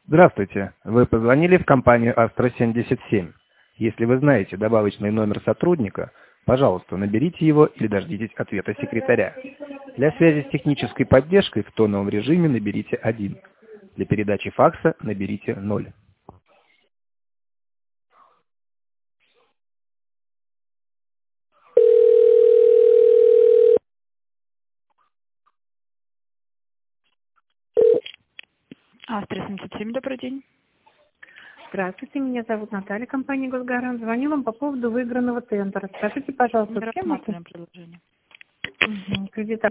Здравствуйте. Вы позвонили в компанию Астра-77. Если вы знаете добавочный номер сотрудника, пожалуйста, наберите его или дождитесь ответа секретаря. Для связи с технической поддержкой в тоновом режиме наберите 1. Для передачи факса наберите 0. Астра-77, добрый день. Здравствуйте, меня зовут Наталья, компания «Госгарант». Звоню вам по поводу выигранного тендера. Скажите, пожалуйста, Мы с кем это? рассматриваем предложение. Кредит